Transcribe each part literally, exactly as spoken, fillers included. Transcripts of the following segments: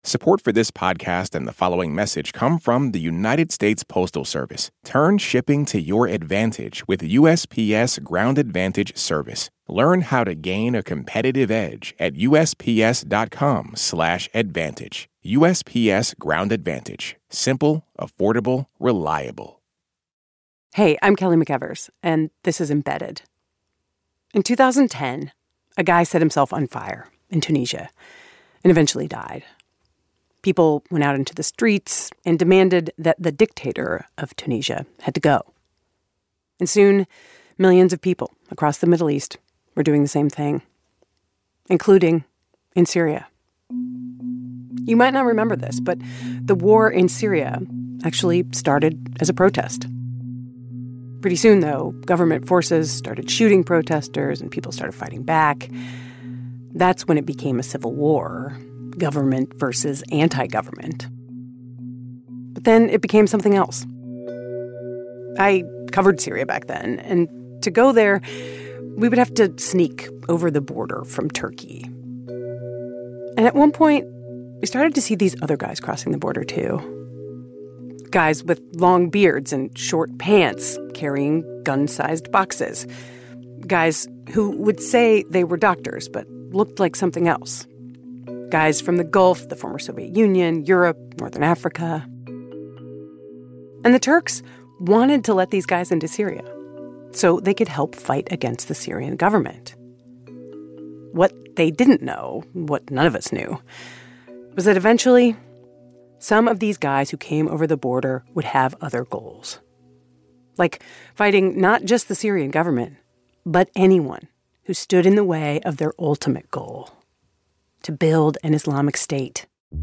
Support for this podcast and the following message come from the United States Postal Service. Turn shipping to your advantage with U S P S Ground Advantage service. Learn how to gain a competitive edge at usps.com slash advantage. U S P S Ground Advantage. Simple, affordable, reliable. Hey, I'm Kelly McEvers, and this is Embedded. In two thousand ten, a guy set himself on fire in Tunisia and eventually died. People went out into the streets and demanded that the dictator of Tunisia had to go. And soon, millions of people across the Middle East were doing the same thing, including in Syria. You might not remember this, but the war in Syria actually started as a protest. Pretty soon, though, government forces started shooting protesters and people started fighting back. That's when it became a civil war, government versus anti-government. But then it became something else. I covered Syria back then, and to go there, we would have to sneak over the border from Turkey. And at one point, we started to see these other guys crossing the border, too. Guys with long beards and short pants carrying gun-sized boxes. Guys who would say they were doctors but looked like something else. Guys from the Gulf, the former Soviet Union, Europe, Northern Africa. And the Turks wanted to let these guys into Syria so they could help fight against the Syrian government. What they didn't know, what none of us knew, was that eventually some of these guys who came over the border would have other goals. Like fighting not just the Syrian government, but anyone who stood in the way of their ultimate goal, to build an Islamic State.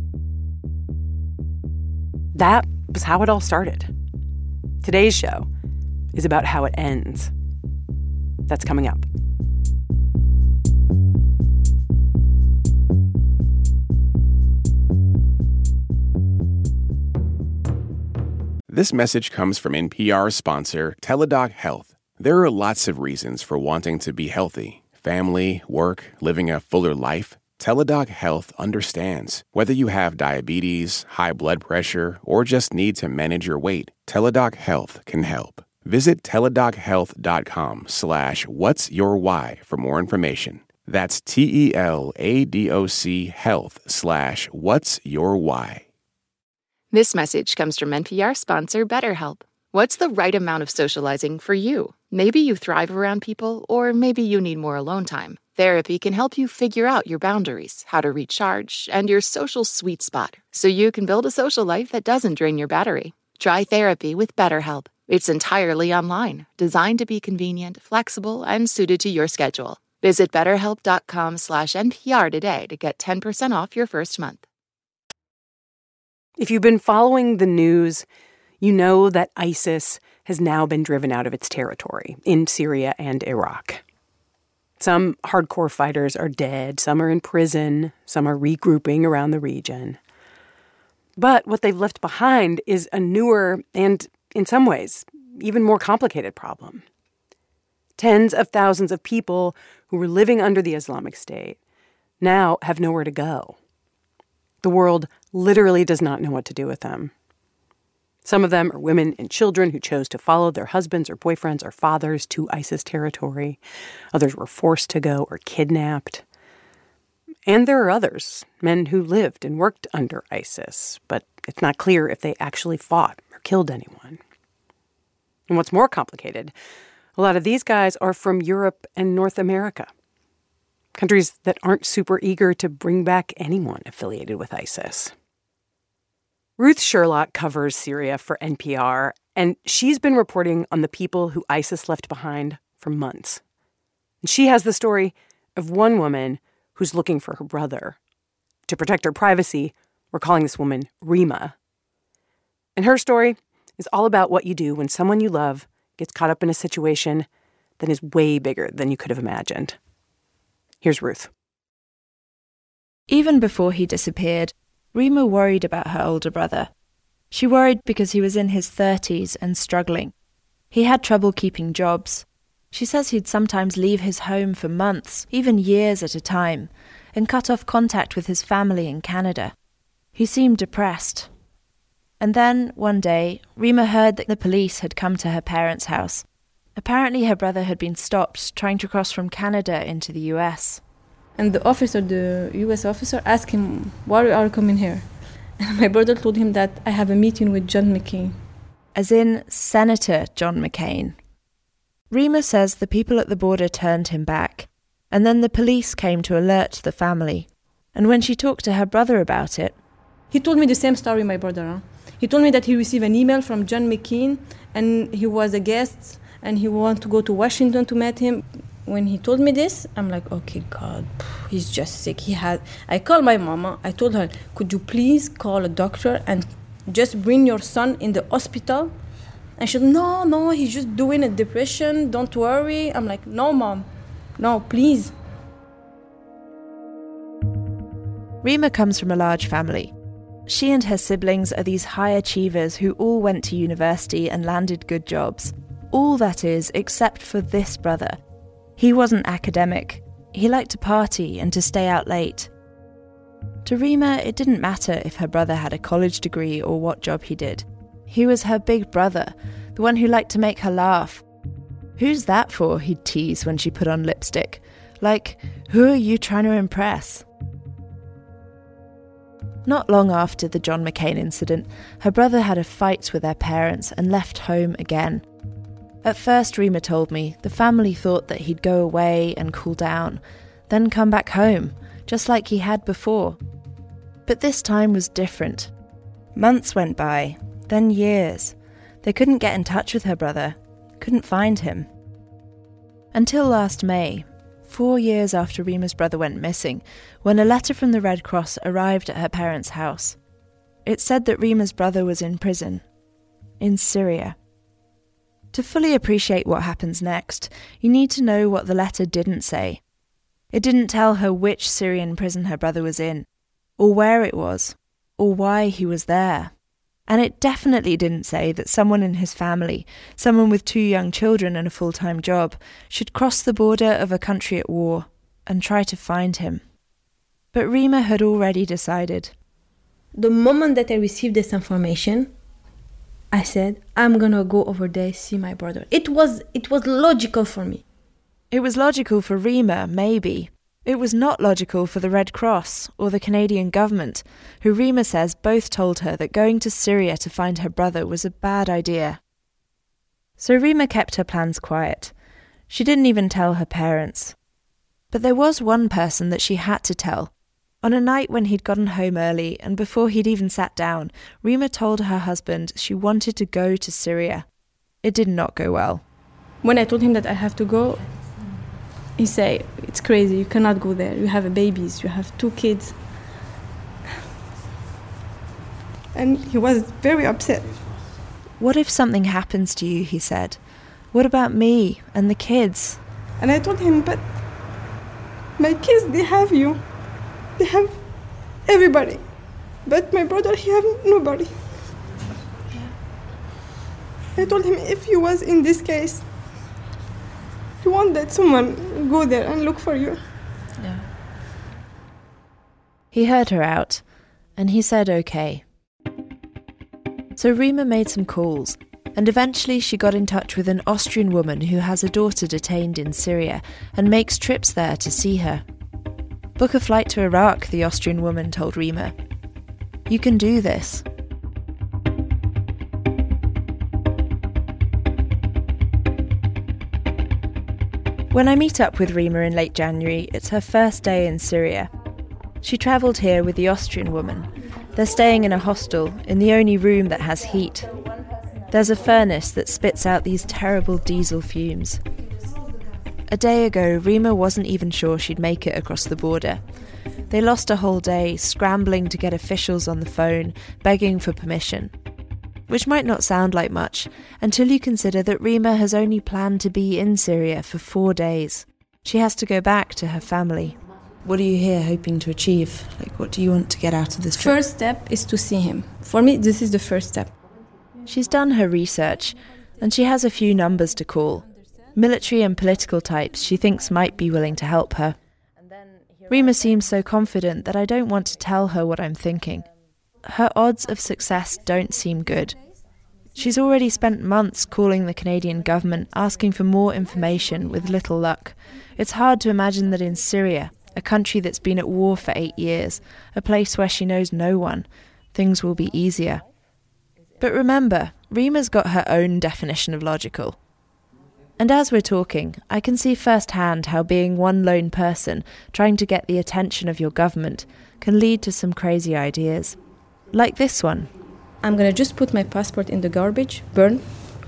That was how it all started. Today's show is about how it ends. That's coming up. This message comes from N P R sponsor Teladoc Health. There are lots of reasons for wanting to be healthy. Family, work, living a fuller life. Teladoc Health understands. Whether you have diabetes, high blood pressure, or just need to manage your weight, Teladoc Health can help. Visit teladochealth.com slash what's your why for more information. That's T-E-L-A-D-O-C health slash what's your why. This message comes from N P R sponsor BetterHelp. What's the right amount of socializing for you? Maybe you thrive around people, or maybe you need more alone time. Therapy can help you figure out your boundaries, how to recharge, and your social sweet spot, so you can build a social life that doesn't drain your battery. Try therapy with BetterHelp. It's entirely online, designed to be convenient, flexible, and suited to your schedule. Visit betterhelp.com slash NPR today to get ten percent off your first month. If you've been following the news, you know that ISIS has now been driven out of its territory in Syria and Iraq. Some hardcore fighters are dead, some are in prison, some are regrouping around the region. But what they've left behind is a newer and, in some ways, even more complicated problem. Tens of thousands of people who were living under the Islamic State now have nowhere to go. The world literally does not know what to do with them. Some of them are women and children who chose to follow their husbands or boyfriends or fathers to ISIS territory. Others were forced to go or kidnapped. And there are others, men who lived and worked under ISIS, but it's not clear if they actually fought or killed anyone. And what's more complicated, a lot of these guys are from Europe and North America, countries that aren't super eager to bring back anyone affiliated with ISIS. Ruth Sherlock covers Syria for N P R, and she's been reporting on the people who ISIS left behind for months. And she has the story of one woman who's looking for her brother. To protect her privacy, we're calling this woman Rima. And her story is all about what you do when someone you love gets caught up in a situation that is way bigger than you could have imagined. Here's Ruth. Even before he disappeared, Rima worried about her older brother. She worried because he was in his thirties and struggling. He had trouble keeping jobs. She says he'd sometimes leave his home for months, even years at a time, and cut off contact with his family in Canada. He seemed depressed. And then, one day, Rima heard that the police had come to her parents' house. Apparently her brother had been stopped trying to cross from Canada into the U S. And the officer, the U S officer, asked him, why are you coming here? And my brother told him that I have a meeting with John McCain. As in Senator John McCain. Rima says the people at the border turned him back, and then the police came to alert the family. And when she talked to her brother about it... He told me the same story, my brother. Huh? He told me that he received an email from John McCain, and he was a guest, and he wanted to go to Washington to meet him. When he told me this, I'm like, okay, God, he's just sick. He had. I called my mama. I told her, could you please call a doctor and just bring your son in the hospital? And she said, no, no, he's just doing a depression. Don't worry. I'm like, no, Mom. No, please. Rima comes from a large family. She and her siblings are these high achievers who all went to university and landed good jobs. All, that is, except for this brother. He wasn't academic. He liked to party and to stay out late. To Rima, it didn't matter if her brother had a college degree or what job he did. He was her big brother, the one who liked to make her laugh. Who's that for, he'd tease when she put on lipstick. Like, who are you trying to impress? Not long after the John McCain incident, her brother had a fight with their parents and left home again. At first, Rima told me, the family thought that he'd go away and cool down, then come back home, just like he had before. But this time was different. Months went by, then years. They couldn't get in touch with her brother, couldn't find him. Until last May, four years after Rima's brother went missing, when a letter from the Red Cross arrived at her parents' house. It said that Rima's brother was in prison, in Syria. To fully appreciate what happens next, you need to know what the letter didn't say. It didn't tell her which Syrian prison her brother was in, or where it was, or why he was there. And it definitely didn't say that someone in his family, someone with two young children and a full-time job, should cross the border of a country at war and try to find him. But Rima had already decided. The moment that I received this information, I said, I'm gonna go over there, see my brother. It was it was logical for me. It was logical for Rima, maybe. It was not logical for the Red Cross or the Canadian government, who Rima says both told her that going to Syria to find her brother was a bad idea. So Rima kept her plans quiet. She didn't even tell her parents. But there was one person that she had to tell. On a night when he'd gotten home early and before he'd even sat down, Rima told her husband she wanted to go to Syria. It did not go well. When I told him that I have to go, he said, it's crazy, you cannot go there. You have babies, you have two kids. And he was very upset. What if something happens to you, he said. What about me and the kids? And I told him, but my kids, they have you. They have everybody. But my brother, he have nobody. I told him if he was in this case, you want that someone go there and look for you. Yeah. He heard her out, and he said okay. So Rima made some calls, and eventually she got in touch with an Austrian woman who has a daughter detained in Syria and makes trips there to see her. Book a flight to Iraq, the Austrian woman told Rima. You can do this. When I meet up with Rima in late January, it's her first day in Syria. She travelled here with the Austrian woman. They're staying in a hostel, in the only room that has heat. There's a furnace that spits out these terrible diesel fumes. A day ago, Rima wasn't even sure she'd make it across the border. They lost a whole day scrambling to get officials on the phone, begging for permission. Which might not sound like much, until you consider that Rima has only planned to be in Syria for four days. She has to go back to her family. What are you here hoping to achieve? Like, what do you want to get out of this trip? First step is to see him. For me, this is the first step. She's done her research, and she has a few numbers to call. Military and political types she thinks might be willing to help her. Rima seems so confident that I don't want to tell her what I'm thinking. her odds of success don't seem good. She's already spent months calling the Canadian government asking for more information with little luck. It's hard to imagine that in Syria, a country that's been at war for eight years, a place where she knows no one, things will be easier. But remember, Rima's got her own definition of logical. And as we're talking, I can see firsthand how being one lone person trying to get the attention of your government can lead to some crazy ideas. Like this one. I'm going to just put my passport in the garbage, burn,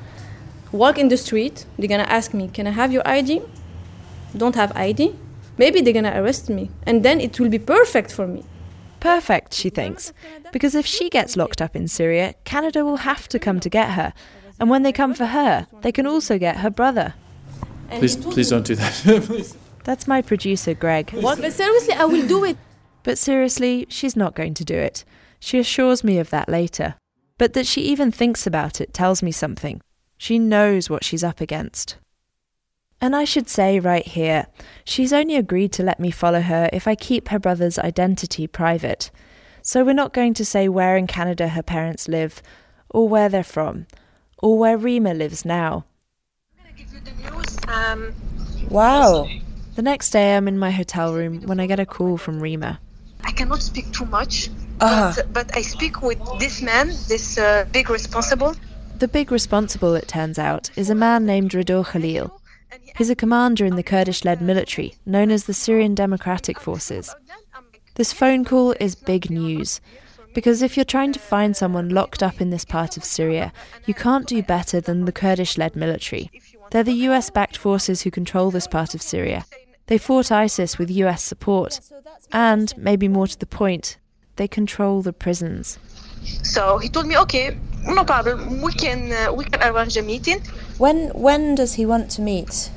walk in the street. They're going to ask me, can I have your I D? Don't have I D? Maybe they're going to arrest me. And then it will be perfect for me. Perfect, she thinks. Because if she gets locked up in Syria, Canada will have to come to get her. And when they come for her, they can also get her brother. Please, please don't do that. Please. That's my producer, Greg. What? But seriously, I will do it. But seriously, she's not going to do it. She assures me of that later. But that she even thinks about it tells me something. She knows what she's up against. And I should say right here, she's only agreed to let me follow her if I keep her brother's identity private. So we're not going to say where in Canada her parents live, or where they're from, or where Rima lives now. I'm going to give you the news. Um, wow. The next day I'm in my hotel room when I get a call from Rima. I cannot speak too much, uh. but, but I speak with this man, this uh, big responsible. The big responsible, it turns out, is a man named Rado Khalil. He's a commander in the Kurdish-led military, known as the Syrian Democratic Forces. This phone call is big news, because if you're trying to find someone locked up in this part of Syria, you can't do better than the Kurdish-led military. They're the U S-backed forces who control this part of Syria. They fought ISIS with U S support, and, maybe more to the point, they control the prisons. So he told me, okay, no problem, we can uh, we can arrange a meeting. When when does he want to meet?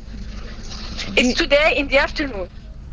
It's today in the afternoon.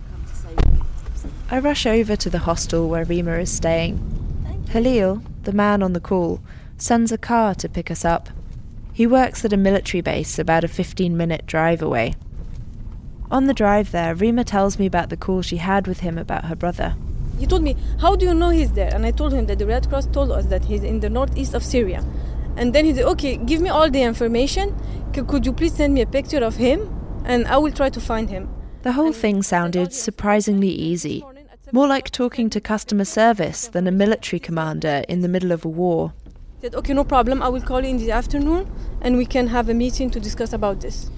I rush over to the hostel where Rima is staying. Khalil, the man on the call, sends a car to pick us up. He works at a military base about a fifteen-minute drive away. On the drive there, Rima tells me about the call she had with him about her brother. He told me, how do you know he's there? And I told him that the Red Cross told us that he's in the northeast of Syria. And then he said, okay, give me all the information. C- could you please send me a picture of him? And I will try to find him. The whole thing sounded surprisingly easy. More like talking to customer service than a military commander in the middle of a war. He said, okay, no problem. I will call you in the afternoon and we can have a meeting to discuss about this.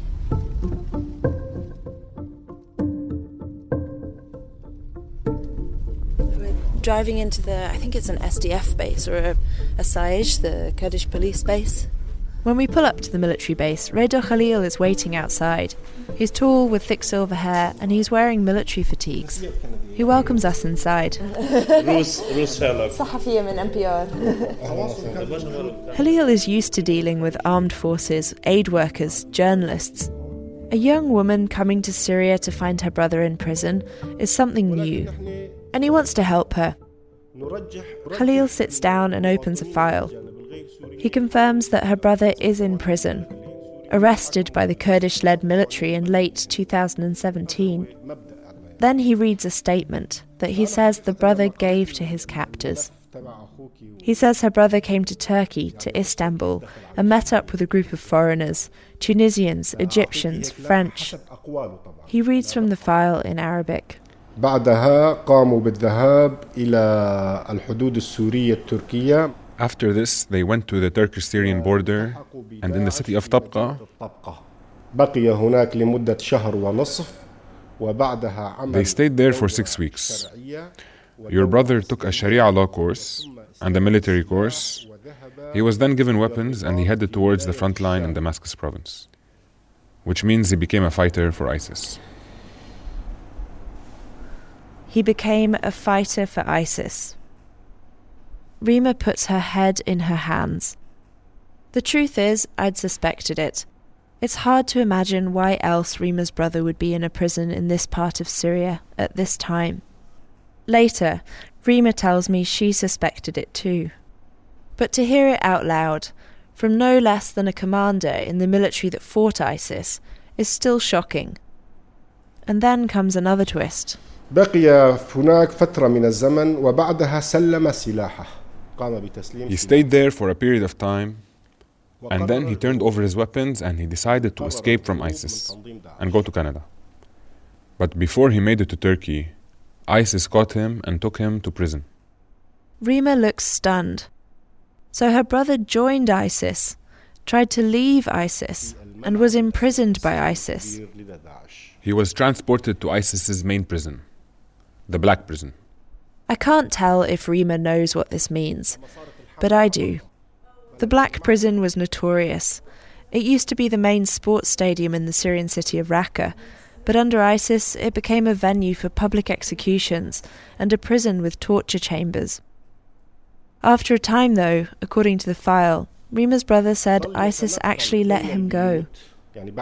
Driving into the, I think it's an S D F base or a, a Saj, the Kurdish police base. When we pull up to the military base, Rado Khalil is waiting outside. He's tall with thick silver hair and he's wearing military fatigues. He welcomes us inside. صحفية من إن بي آر. Khalil is used to dealing with armed forces, aid workers, journalists. A young woman coming to Syria to find her brother in prison is something new. And he wants to help her. Khalil sits down and opens a file. He confirms that her brother is in prison, arrested by the Kurdish-led military in late two thousand seventeen. Then he reads a statement that he says the brother gave to his captors. He says her brother came to Turkey, to Istanbul, and met up with a group of foreigners, Tunisians, Egyptians, French. He reads from the file in Arabic. بعدها قاموا بالذهاب إلى الحدود السورية التركية. After this, they went to the Turkish-Syrian border, and in the city of Tabqa, بقي هناك لمدة شهر ونصف وبعدها عمل. They stayed there for six weeks. Your brother took a Sharia law course and a military course. He was then given weapons and he headed towards the front line in Damascus province, which means he became a fighter for ISIS. He became a fighter for ISIS. Rima puts her head in her hands. The truth is, I'd suspected it. It's hard to imagine why else Rima's brother would be in a prison in this part of Syria at this time. Later, Rima tells me she suspected it too. But to hear it out loud, from no less than a commander in the military that fought ISIS, is still shocking. And then comes another twist. بقي هناك فترة من الزمن وبعدها سلم سلاحه. He stayed there for a period of time, and then he turned over his weapons and he decided to escape from ISIS and go to Canada. But before he made it to Turkey, ISIS caught him and took him to prison. Rima looks stunned. So her brother joined ISIS, tried to leave ISIS, and was imprisoned by ISIS. He was transported to ISIS's main prison, the Black Prison. I can't tell if Rima knows what this means, but I do. The Black Prison was notorious. It used to be the main sports stadium in the Syrian city of Raqqa, but under ISIS it became a venue for public executions and a prison with torture chambers. After a time, though, according to the file, Rima's brother said ISIS actually let him go. He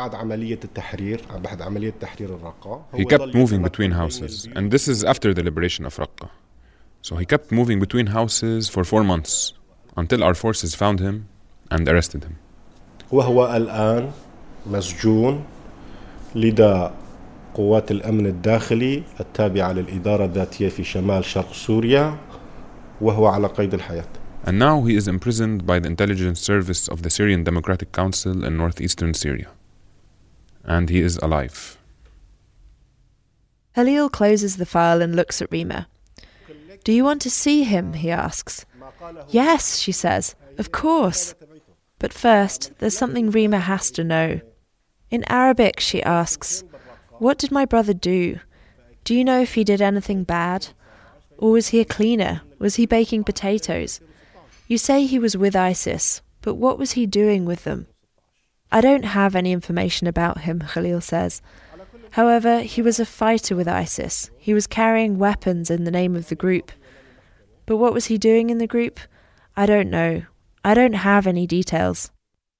kept moving between houses, and this is after the liberation of Raqqa. So he kept moving between houses for four months, until our forces found him and arrested him. وهو الآن مسجون لدى قوات الأمن الداخلي التابعة للإدارة الذاتية في شمال شرق سوريا وهو على قيد الحياة. And now he is imprisoned by the intelligence service of the Syrian Democratic Council in northeastern Syria. And he is alive. Halil closes the file and looks at Rima. Do you want to see him? He asks. Yes, she says. Of course. But first, there's something Rima has to know. In Arabic, she asks, what did my brother do? Do you know if he did anything bad? Or was he a cleaner? Was he baking potatoes? You say he was with ISIS, but what was he doing with them? I don't have any information about him, Khalil says. However, he was a fighter with ISIS. He was carrying weapons in the name of the group. But what was he doing in the group? I don't know. I don't have any details.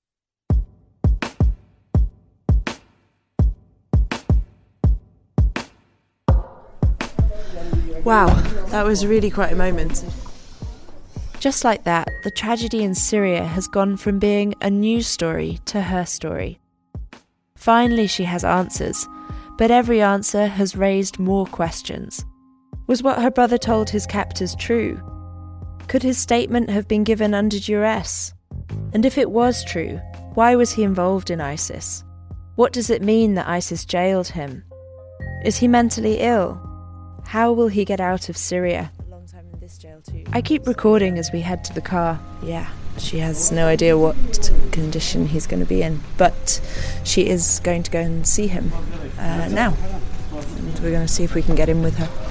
Wow, that was really quite a moment. Just like that, the tragedy in Syria has gone from being a news story to her story. Finally, she has answers, but every answer has raised more questions. Was what her brother told his captors true? Could his statement have been given under duress? And if it was true, why was he involved in ISIS? What does it mean that ISIS jailed him? Is he mentally ill? How will he get out of Syria? I keep recording as we head to the car. Yeah, she has no idea what condition he's going to be in, but she is going to go and see him uh, now. And we're going to see if we can get in with her.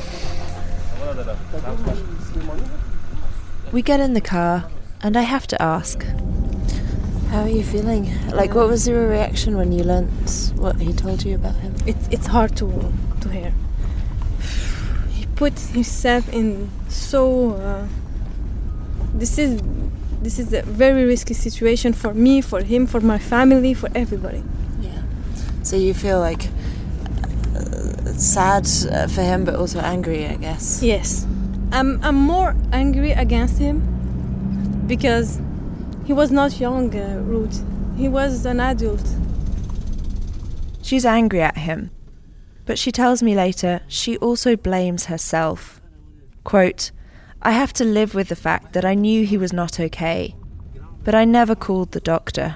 We get in the car, and I have to ask, how are you feeling? Like, what was your reaction when you learnt what he told you about him? It's it's hard to to hear. He put himself in so. Uh, this is this is a very risky situation for me, for him, for my family, for everybody. Yeah. So you feel like uh, sad for him, but also angry, I guess. Yes, I'm I'm more angry against him because he was not young, uh, Ruth. He was an adult. She's angry at him, but she tells me later she also blames herself. Quote, I have to live with the fact that I knew he was not okay, but I never called the doctor.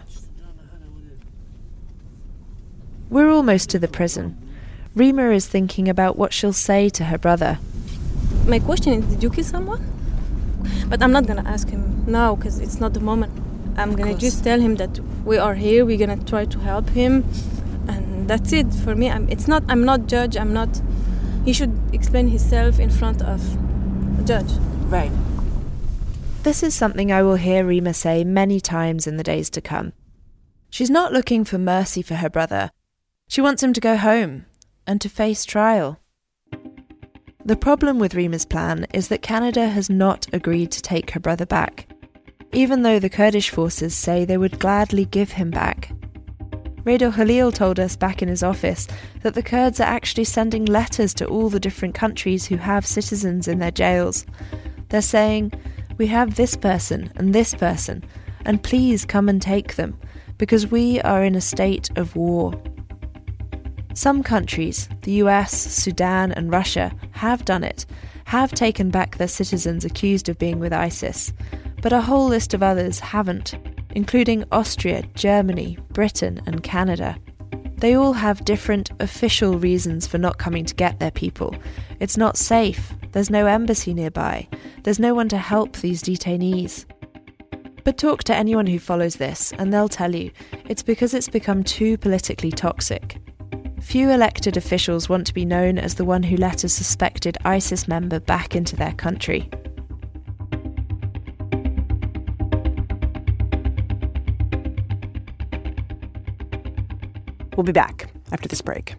We're almost to the prison. Rima is thinking about what she'll say to her brother. My question is, did you kill someone? But I'm not going to ask him now because it's not the moment. I'm going to just tell him that we are here, we're going to try to help him, and that's it for me. I'm, it's not, I'm not judge, I'm not... He should explain himself in front of a judge. Right. This is something I will hear Rima say many times in the days to come. She's not looking for mercy for her brother. She wants him to go home and to face trial. The problem with Rima's plan is that Canada has not agreed to take her brother back, even though the Kurdish forces say they would gladly give him back. Redo Khalil told us back in his office that the Kurds are actually sending letters to all the different countries who have citizens in their jails. They're saying, we have this person and this person, and please come and take them, because we are in a state of war. Some countries, the U S, Sudan and Russia, have done it, have taken back their citizens accused of being with ISIS, But a whole list of others haven't, including Austria, Germany, Britain and Canada. They all have different official reasons for not coming to get their people. It's not safe, there's no embassy nearby, there's no one to help these detainees. But talk to anyone who follows this and they'll tell you it's because it's become too politically toxic. Few elected officials want to be known as the one who let a suspected ISIS member back into their country. We'll be back after this break.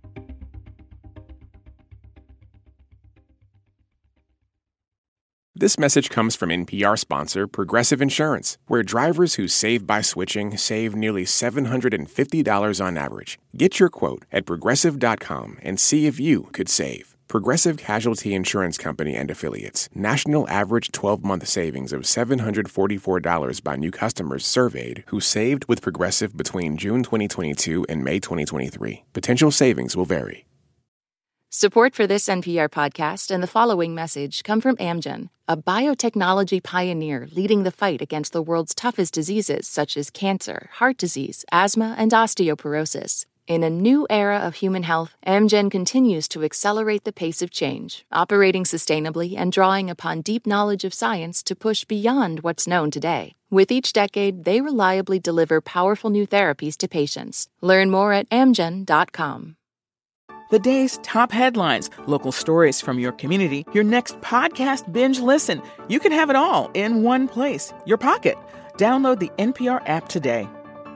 This message comes from N P R sponsor Progressive Insurance, where drivers who save by switching save nearly seven hundred fifty dollars on average. Get your quote at progressive dot com and see if you could save. Progressive Casualty Insurance Company and Affiliates. National average twelve-month savings of seven hundred forty-four dollars by new customers surveyed who saved with Progressive between June twenty twenty-two and May twenty twenty-three. Potential savings will vary. Support for this N P R podcast and the following message come from Amgen, a biotechnology pioneer leading the fight against the world's toughest diseases such as cancer, heart disease, asthma, and osteoporosis. In a new era of human health, Amgen continues to accelerate the pace of change, operating sustainably and drawing upon deep knowledge of science to push beyond what's known today. With each decade, they reliably deliver powerful new therapies to patients. Learn more at amgen dot com. The day's top headlines, local stories from your community, your next podcast binge listen. You can have it all in one place, your pocket. Download the N P R app today.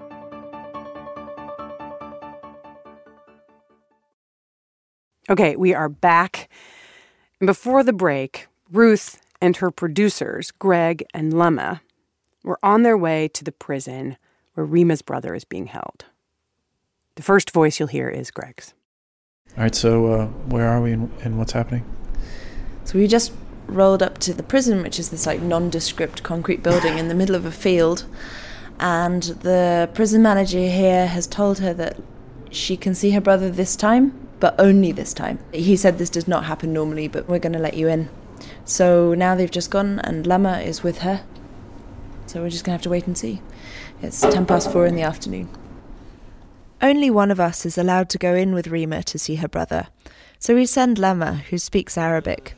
Okay, we are back. And before the break, Ruth and her producers, Greg and Lema, were on their way to the prison where Rima's brother is being held. The first voice you'll hear is Greg's. All right, so uh, where are we and, and what's happening? So we just rolled up to the prison, which is this like nondescript concrete building in the middle of a field. And the prison manager here has told her that she can see her brother this time, but only this time. He said this does not happen normally, but we're going to let you in. So now they've just gone and Lema is with her. So we're just going to have to wait and see. It's ten past four in the afternoon. Only one of us is allowed to go in with Rima to see her brother. So we send Lema, who speaks Arabic.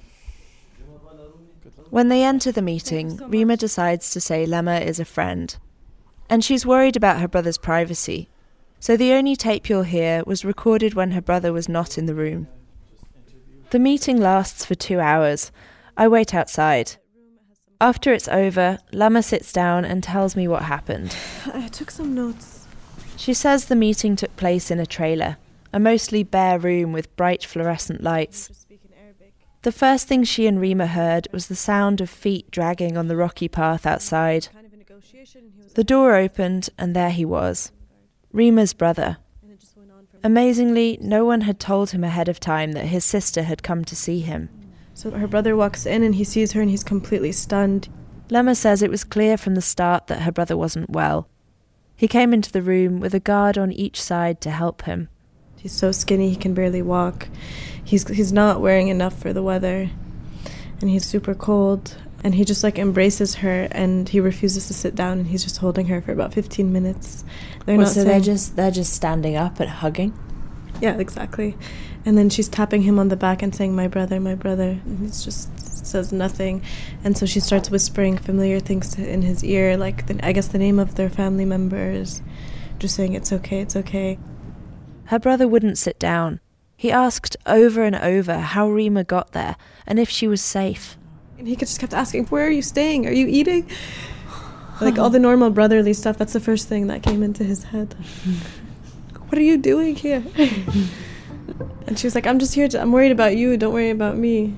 When they enter the meeting, Rima decides to say Lema is a friend. And she's worried about her brother's privacy. So the only tape you'll hear was recorded when her brother was not in the room. The meeting lasts for two hours. I wait outside. After it's over, Lema sits down and tells me what happened. I took some notes. She says the meeting took place in a trailer, a mostly bare room with bright fluorescent lights. The first thing she and Rima heard was the sound of feet dragging on the rocky path outside. The door opened and there he was. Rima's brother. Amazingly, no one had told him ahead of time that his sister had come to see him. So her brother walks in and he sees her and he's completely stunned. Lema says it was clear from the start that her brother wasn't well. He came into the room with a guard on each side to help him. He's so skinny he can barely walk. He's he's not wearing enough for the weather. And he's super cold. And he just like embraces her and he refuses to sit down and he's just holding her for about fifteen minutes. They're well, not so saying, they're just they're just standing up and hugging? Yeah, exactly. And then she's tapping him on the back and saying, my brother, my brother. And he just says nothing. And so she starts whispering familiar things in his ear, like the, I guess the name of their family members, just saying it's okay, it's okay. Her brother wouldn't sit down. He asked over and over how Rima got there and if she was safe. And he just kept asking, where are you staying? Are you eating? Like all the normal brotherly stuff, that's the first thing that came into his head. What are you doing here? And she was like, I'm just here to, I'm worried about you, don't worry about me.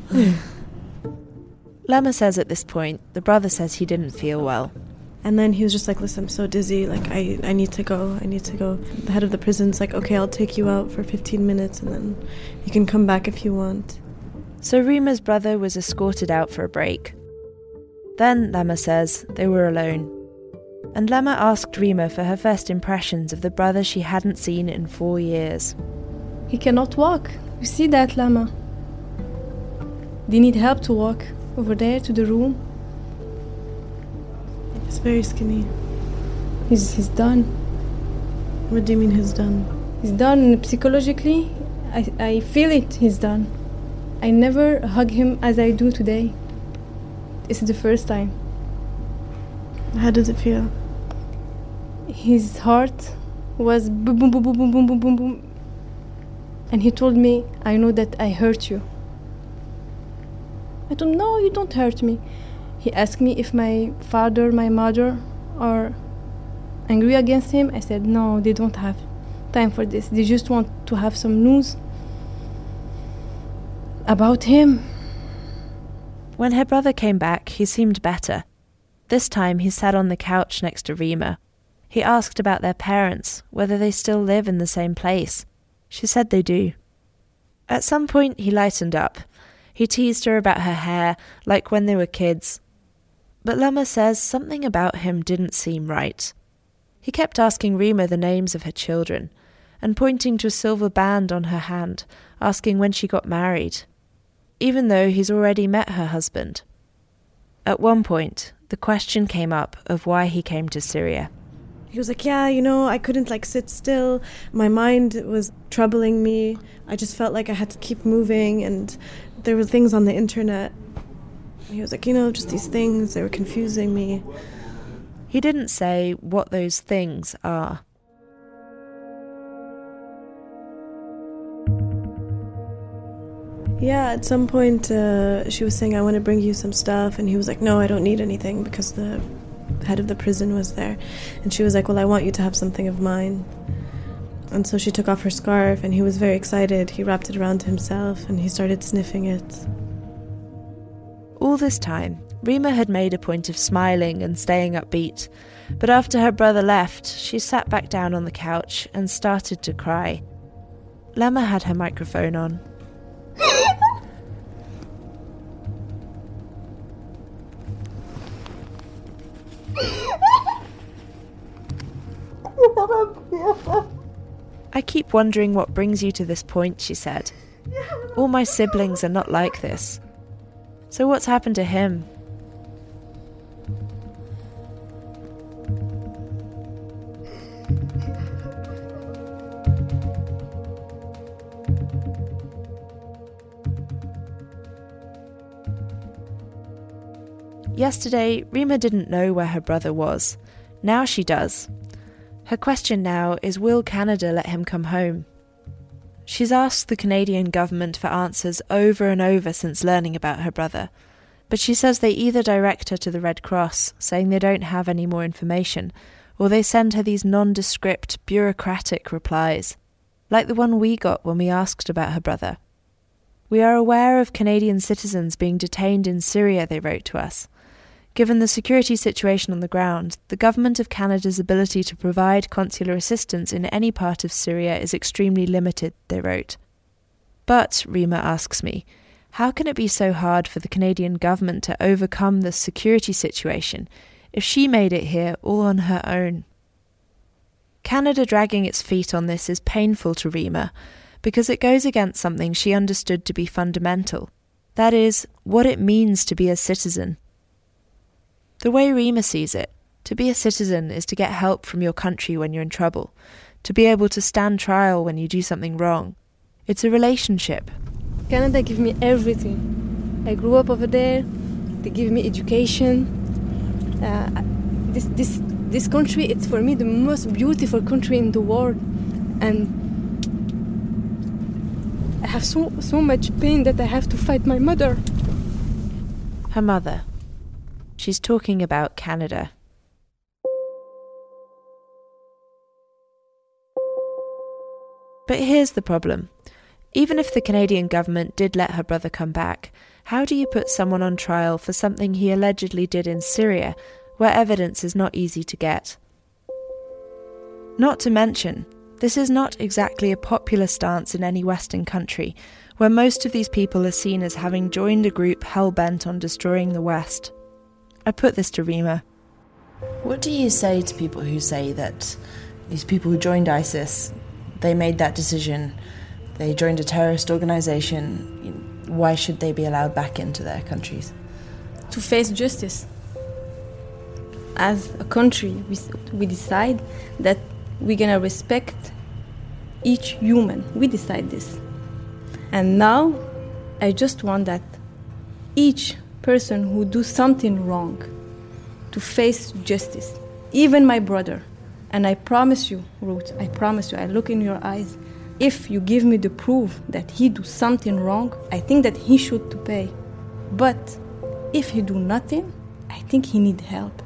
Lema says at this point, the brother says he didn't feel well. And then he was just like, listen, I'm so dizzy, like, I, I need to go, I need to go. The head of the prison's like, okay, I'll take you out for fifteen minutes and then you can come back if you want. So Rima's brother was escorted out for a break. Then, Lema says, they were alone. And Lema asked Rima for her first impressions of the brother she hadn't seen in four years. He cannot walk. You see that, Lema? They need help to walk over there to the room. He's very skinny. He's, he's done. What do you mean he's done? He's done psychologically. I, I feel it, he's done. I never hug him as I do today. This is the first time. How does it feel? His heart was boom, boom, boom, boom, boom, boom, boom, boom, boom. And he told me, I know that I hurt you. I told him, no, you don't hurt me. He asked me if my father, my mother are angry against him. I said, no, they don't have time for this. They just want to have some news about him. When her brother came back, he seemed better. This time he sat on the couch next to Rima. He asked about their parents, whether they still live in the same place. She said they do. At some point he lightened up. He teased her about her hair, like when they were kids. But Lama says something about him didn't seem right. He kept asking Rima the names of her children, and pointing to a silver band on her hand, asking when she got married, even though he's already met her husband. At one point, the question came up of why he came to Syria. He was like, yeah, you know, I couldn't like sit still. My mind was troubling me. I just felt like I had to keep moving, and there were things on the internet. He was like, you know, just these things, they were confusing me. He didn't say what those things are. Yeah, at some point uh, she was saying, I want to bring you some stuff. And he was like, no, I don't need anything, because the head of the prison was there. And she was like, well, I want you to have something of mine. And so she took off her scarf, and he was very excited. He wrapped it around himself, and he started sniffing it. All this time, Rima had made a point of smiling and staying upbeat. But after her brother left, she sat back down on the couch and started to cry. Lama had her microphone on. I keep wondering what brings you to this point, she said. All my siblings are not like this. So what's happened to him? Yesterday, Rima didn't know where her brother was. Now she does. Her question now is, will Canada let him come home? She's asked the Canadian government for answers over and over since learning about her brother, but she says they either direct her to the Red Cross, saying they don't have any more information, or they send her these nondescript, bureaucratic replies, like the one we got when we asked about her brother. We are aware of Canadian citizens being detained in Syria, they wrote to us. Given the security situation on the ground, the Government of Canada's ability to provide consular assistance in any part of Syria is extremely limited, they wrote. But, Rima asks me, how can it be so hard for the Canadian government to overcome this security situation if she made it here all on her own? Canada dragging its feet on this is painful to Rima, because it goes against something she understood to be fundamental. That is, what it means to be a citizen. The way Rima sees it, to be a citizen is to get help from your country when you're in trouble, to be able to stand trial when you do something wrong. It's a relationship. Canada gave me everything. I grew up over there. They give me education. Uh, this this this country, it's for me the most beautiful country in the world, and I have so so much pain that I have to fight my mother. Her mother. She's talking about Canada. But here's the problem. Even if the Canadian government did let her brother come back, how do you put someone on trial for something he allegedly did in Syria, where evidence is not easy to get? Not to mention, this is not exactly a popular stance in any Western country, where most of these people are seen as having joined a group hell-bent on destroying the West. I put this to Rima. What do you say to people who say that these people who joined ISIS, they made that decision, they joined a terrorist organization, why should they be allowed back into their countries? To face justice. as a country, we, we decide that we're gonna respect each human. We decide this. And now, I just want that each person who do something wrong to face justice, even my brother. And I promise you, Ruth, I promise you, I look in your eyes, if you give me the proof that he do something wrong, I think that he should to pay. But if he do nothing, I think he need help.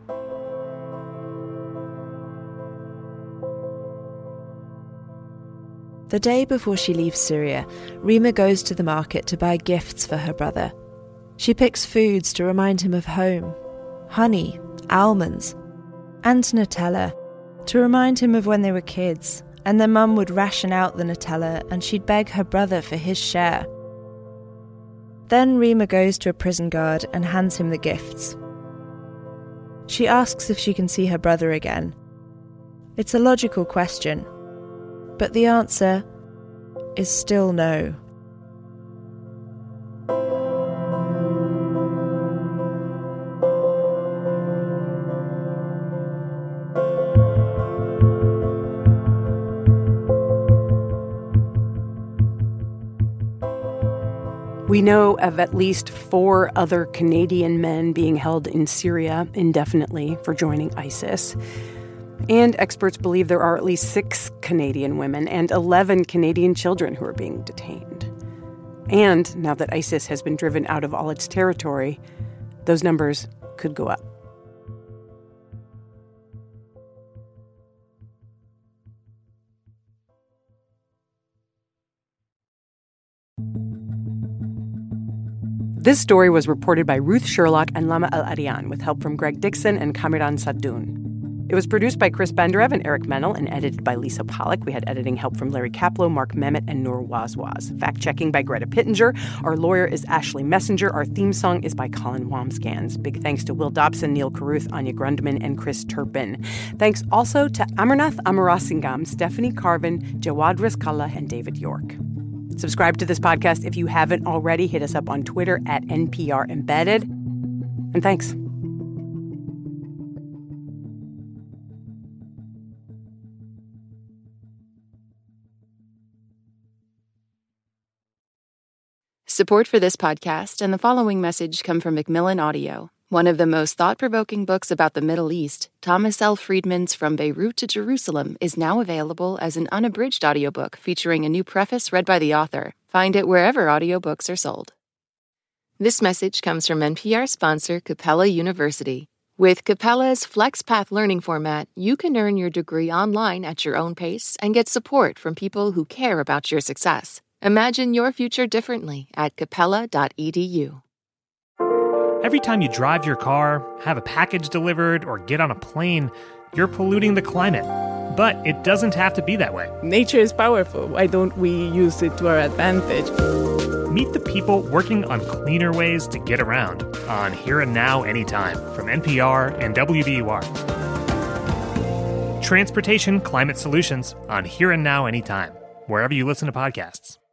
The day before she leaves Syria, Rima goes to the market to buy gifts for her brother. She picks foods to remind him of home, honey, almonds, and Nutella, to remind him of when they were kids, and their mum would ration out the Nutella and she'd beg her brother for his share. Then Rima goes to a prison guard and hands him the gifts. She asks if she can see her brother again. It's a logical question, but the answer is still no. We know of at least four other Canadian men being held in Syria indefinitely for joining ISIS. And experts believe there are at least six Canadian women and eleven Canadian children who are being detained. And now that ISIS has been driven out of all its territory, those numbers could go up. This story was reported by Ruth Sherlock and Lama El-Arian with help from Greg Dixon and Kamiran Sadoun. It was produced by Chris Benderev and Eric Mennel and edited by Lisa Pollack. We had editing help from Larry Kaplow, Mark Memmott, and Noor Wazwaz. Fact-checking by Greta Pittenger. Our lawyer is Ashley Messenger. Our theme song is by Colin Wamsgans. Big thanks to Will Dobson, Neil Carruth, Anya Grundman, and Chris Turpin. Thanks also to Amarnath Amarasingam, Stephanie Carvin, Jawad Rizkallah, and David York. Subscribe to this podcast if you haven't already. Hit us up on Twitter at N P R Embedded. And thanks. Support for this podcast and the following message come from Macmillan Audio. One of the most thought-provoking books about the Middle East, Thomas L. Friedman's From Beirut to Jerusalem, is now available as an unabridged audiobook featuring a new preface read by the author. Find it wherever audiobooks are sold. This message comes from N P R sponsor Capella University. With Capella's FlexPath learning format, you can earn your degree online at your own pace and get support from people who care about your success. Imagine your future differently at capella dot e d u. Every time you drive your car, have a package delivered, or get on a plane, you're polluting the climate. But it doesn't have to be that way. Nature is powerful. Why don't we use it to our advantage? Meet the people working on cleaner ways to get around on Here and Now Anytime from N P R and W B U R. Transportation Climate Solutions on Here and Now Anytime, wherever you listen to podcasts.